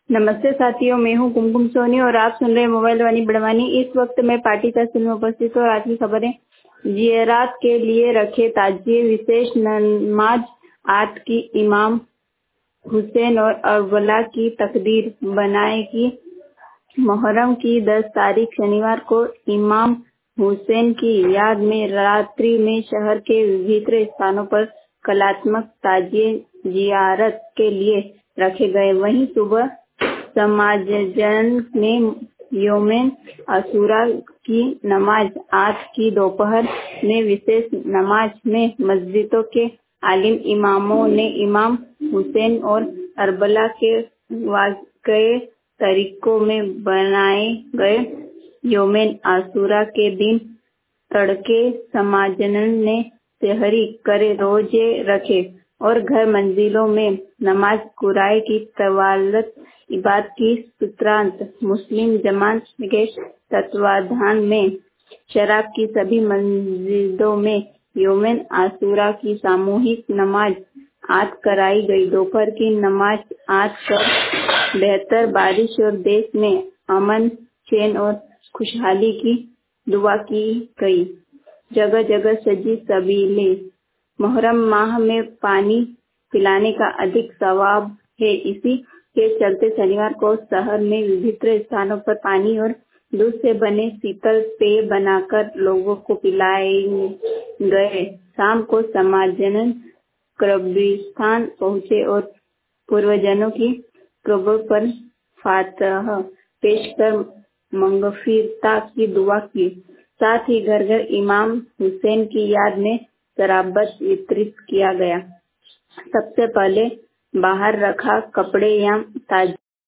नमस्ते साथियों, मैं हूं कुमकुम सोनी और आप सुन रहे हैं मोबाइल वाणी बड़वानी। इस वक्त मैं पार्टी तहसील में उपस्थित हूँ और आज की खबरें। जियारत के लिए रखे ताजिए, विशेष नमाज आज की इमाम हुसैन और अरबला की तकदीर बनाएगी। मुहर्रम की 10 तारीख शनिवार को इमाम हुसैन की याद में रात्रि में शहर के विभिन्न स्थानों पर कलात्मक ताजिए जियारत के लिए रखे गए। वहीं सुबह समाजजन ने यौम आशूरा की नमाज आज की दोपहर में विशेष नमाज में मस्जिदों के आलिम इमामों ने इमाम हुसैन और अरबला के वाक़ये तरीकों में बनाए गए यौम आशूरा के दिन तड़के समाजजन ने सहरी करे रोजे रखे और घर मंजिलों में नमाज कुराए की तवालत इबादत की सुत्रांत मुस्लिम जमात के तत्वाधान में शराब की सभी मस्जिदों में यौम आशूरा की सामूहिक नमाज आज कराई गई। दोपहर की नमाज आज कर बेहतर बारिश और देश में अमन चैन और खुशहाली की दुआ की गई। जगह जगह सजी सबीले। मुहर्रम माह में पानी पिलाने का अधिक सवाब है। इसी के चलते शनिवार को शहर में विभिन्न स्थानों पर पानी और दूध से बने शीतल पेय बनाकर लोगों को पिलाए गए। शाम को समाजजन कब्रिस्तान पहुंचे और पूर्वजनों की कब्र पर फातह पेश कर मगफिरत की दुआ की। साथ ही घर घर इमाम हुसैन की याद में शराबत वितरित किया गया। सबसे पहले बाहर रखा कपड़े या ताज